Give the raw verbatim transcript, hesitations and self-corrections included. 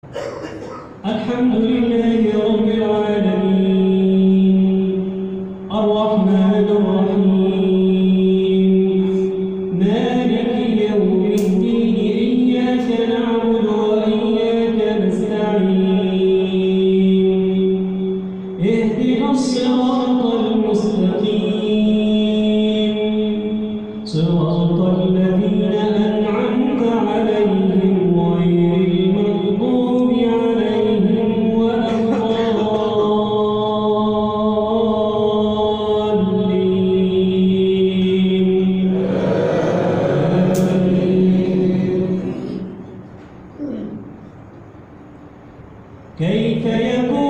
الحمد لله رب العالمين الرحمن الرحيم مالك يوم الدين إياك نعبد وإياك نستعين اهدنا الصراط المستقيم صراط الذين أنعمت عليهم غير المغضوب عليهم ولا الضالين. كيف يكون